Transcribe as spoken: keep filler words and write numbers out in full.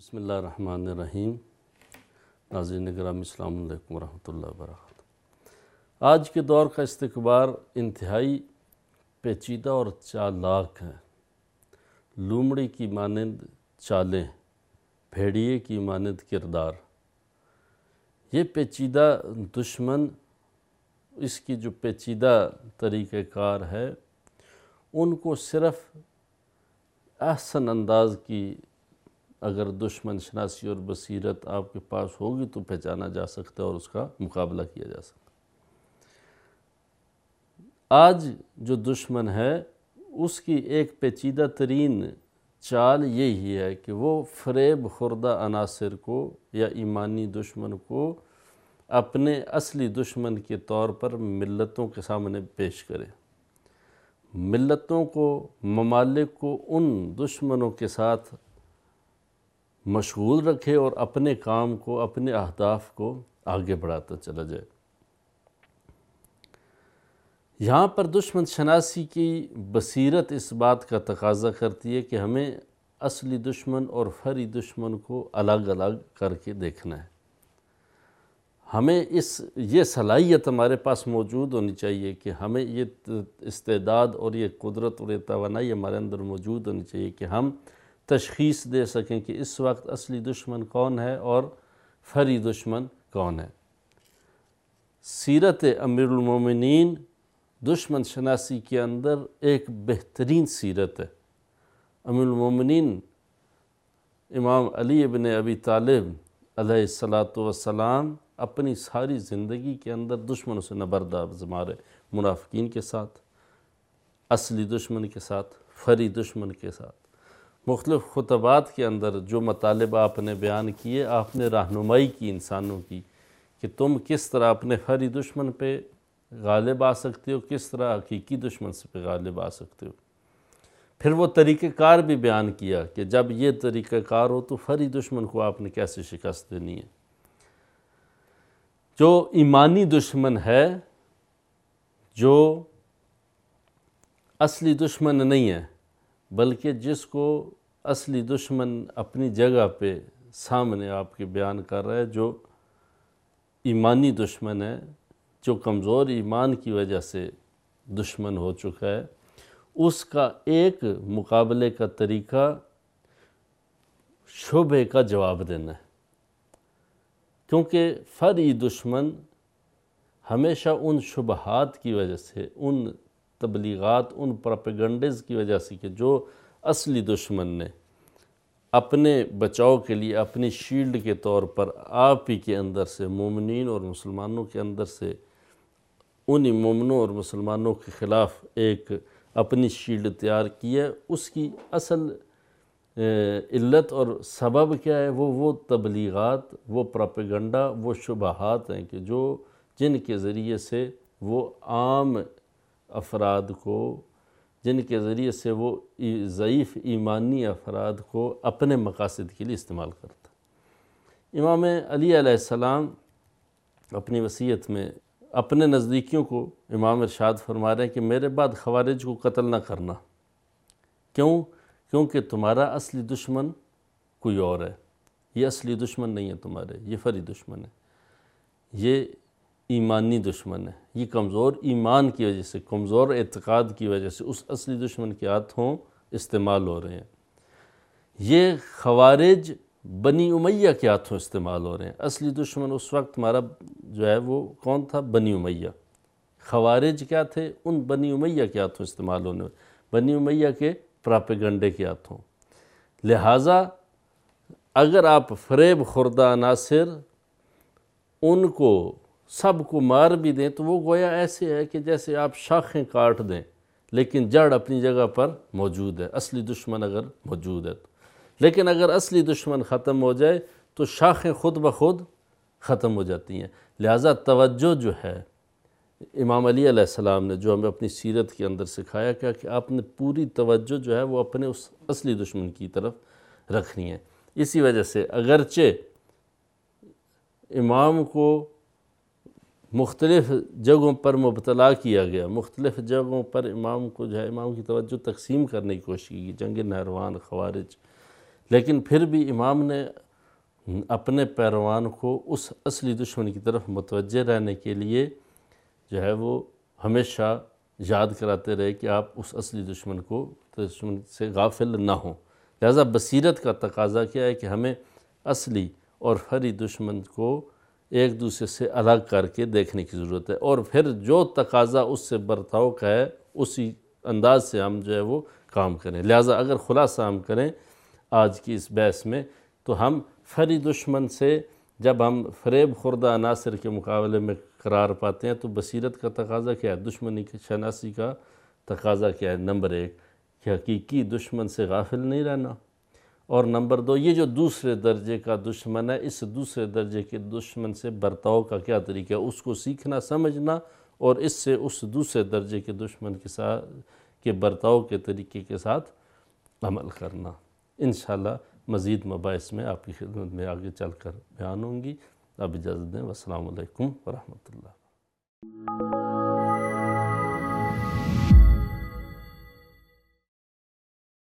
بسم اللہ الرحمن الرحیم۔ ناظرین گرامی السلام علیکم ورحمۃ اللہ وبرکاتہ۔ آج کے دور کا استقبال انتہائی پیچیدہ اور چالاک ہے۔ لومڑی کی مانند چالیں، بھیڑیے کی مانند کردار۔ یہ پیچیدہ دشمن، اس کی جو پیچیدہ طریقہ کار ہے، ان کو صرف احسن انداز کی اگر دشمن شناسی اور بصیرت آپ کے پاس ہوگی تو پہچانا جا سکتا ہے اور اس کا مقابلہ کیا جا سکتا ہے۔ آج جو دشمن ہے اس کی ایک پیچیدہ ترین چال یہی ہے کہ وہ فریب خوردہ عناصر کو یا ایمانی دشمن کو اپنے اصلی دشمن کے طور پر ملتوں کے سامنے پیش کرے، ملتوں کو، ممالک کو ان دشمنوں کے ساتھ مشغول رکھے اور اپنے کام کو، اپنے اہداف کو آگے بڑھاتا چلا جائے۔ یہاں پر دشمن شناسی کی بصیرت اس بات کا تقاضا کرتی ہے کہ ہمیں اصلی دشمن اور فرعی دشمن کو الگ الگ کر کے دیکھنا ہے۔ ہمیں اس یہ صلاحیت ہمارے پاس موجود ہونی چاہیے کہ ہمیں یہ استعداد اور یہ قدرت اور یہ توانائی ہمارے اندر موجود ہونی چاہیے کہ ہم تشخیص دے سکیں کہ اس وقت اصلی دشمن کون ہے اور فرعی دشمن کون ہے۔ سیرت امیر المومنین دشمن شناسی کے اندر ایک بہترین سیرت ہے۔ امیر المومنین امام علی ابن ابی طالب علیہ الصلاۃ والسلام اپنی ساری زندگی کے اندر دشمنوں سے نبردہ مارے، منافقین کے ساتھ، اصلی دشمن کے ساتھ، فرعی دشمن کے ساتھ۔ مختلف خطبات کے اندر جو مطالب آپ نے بیان کیے، آپ نے رہنمائی کی انسانوں کی کہ تم کس طرح اپنے فرعی دشمن پہ غالب آ سکتے ہو، کس طرح حقیقی دشمن سے پہ غالب آ سکتے ہو۔ پھر وہ طریقہ کار بھی بیان کیا کہ جب یہ طریقہ کار ہو تو فرعی دشمن کو آپ نے کیسے شکست دینی ہے۔ جو ایمانی دشمن ہے، جو اصلی دشمن نہیں ہے بلکہ جس کو اصلی دشمن اپنی جگہ پہ سامنے آپ کے بیان کر رہا ہے، جو ایمانی دشمن ہے، جو کمزور ایمان کی وجہ سے دشمن ہو چکا ہے، اس کا ایک مقابلے کا طریقہ شبہے کا جواب دینا ہے۔ کیونکہ فرعی دشمن ہمیشہ ان شبہات کی وجہ سے، ان تبلیغات، ان پروپیگنڈز کی وجہ سے کہ جو اصلی دشمن نے اپنے بچاؤ کے لیے اپنی شیلڈ کے طور پر آپ ہی کے اندر سے، مومنین اور مسلمانوں کے اندر سے، ان مومنوں اور مسلمانوں کے خلاف ایک اپنی شیلڈ تیار کی ہے، اس کی اصل علت اور سبب کیا ہے؟ وہ وہ تبلیغات، وہ پروپیگنڈا، وہ شبہات ہیں کہ جو جن کے ذریعے سے وہ عام افراد کو، جن کے ذریعے سے وہ ضعیف ایمانی افراد کو اپنے مقاصد کے لیے استعمال کرتا ہے۔ امام علی علیہ السلام اپنی وصیت میں اپنے نزدیکیوں کو امام ارشاد فرما رہے ہیں کہ میرے بعد خوارج کو قتل نہ کرنا۔ کیوں؟ کیونکہ تمہارا اصلی دشمن کوئی اور ہے، یہ اصلی دشمن نہیں ہے تمہارے، یہ فرعی دشمن ہے، یہ ایمانی دشمن ہے، یہ کمزور ایمان کی وجہ سے، کمزور اعتقاد کی وجہ سے اس اصلی دشمن کے ہاتھوں استعمال ہو رہے ہیں۔ یہ خوارج بنی امیہ کے ہاتھوں استعمال ہو رہے ہیں۔ اصلی دشمن اس وقت ہمارا جو ہے وہ کون تھا؟ بنی امیہ۔ خوارج کیا تھے؟ ان بنی امیہ کے ہاتھوں استعمال ہونے والے، بنی امیہ کے پراپیگنڈے کے ہاتھوں۔ لہٰذا اگر آپ فریب خوردہ عناصر ان کو سب کو مار بھی دیں تو وہ گویا ایسے ہے کہ جیسے آپ شاخیں کاٹ دیں لیکن جڑ اپنی جگہ پر موجود ہے، اصلی دشمن اگر موجود ہے تو۔ لیکن اگر اصلی دشمن ختم ہو جائے تو شاخیں خود بخود ختم ہو جاتی ہیں۔ لہٰذا توجہ جو ہے، امام علی علیہ السلام نے جو ہمیں اپنی سیرت کے اندر سکھایا کیا کہ آپ نے پوری توجہ جو ہے وہ اپنے اس اصلی دشمن کی طرف رکھنی ہے۔ اسی وجہ سے اگرچہ امام کو مختلف جگہوں پر مبتلا کیا گیا، مختلف جگہوں پر امام کو جو ہے امام کی توجہ تقسیم کرنے کی کوشش کی، جنگ نہروان، خوارج، لیکن پھر بھی امام نے اپنے پیروان کو اس اصلی دشمن کی طرف متوجہ رہنے کے لیے جو ہے وہ ہمیشہ یاد کراتے رہے کہ آپ اس اصلی دشمن کو دشمن سے غافل نہ ہوں۔ لہذا بصیرت کا تقاضا کیا ہے کہ ہمیں اصلی اور فرعی دشمن کو ایک دوسرے سے الگ کر کے دیکھنے کی ضرورت ہے، اور پھر جو تقاضا اس سے برتاؤ کا ہے اسی انداز سے ہم جو ہے وہ کام کریں۔ لہذا اگر خلاصہ ہم کریں آج کی اس بحث میں، تو ہم فرعی دشمن سے جب ہم فریب خوردہ عناصر کے مقابلے میں قرار پاتے ہیں تو بصیرت کا تقاضا کیا ہے؟ دشمنی کی شناسی کا تقاضا کیا ہے؟ نمبر ایک کہ حقیقی دشمن سے غافل نہیں رہنا، اور نمبر دو یہ جو دوسرے درجے کا دشمن ہے اس دوسرے درجے کے دشمن سے برتاؤ کا کیا طریقہ ہے، اس کو سیکھنا سمجھنا، اور اس سے اس دوسرے درجے کے دشمن کے ساتھ کے برتاؤ کے طریقے کے ساتھ عمل کرنا۔ انشاءاللہ مزید مباحث میں آپ کی خدمت میں آگے چل کر بیان ہوں گی۔ اب اجازت دیں، والسلام علیکم ورحمۃ اللہ۔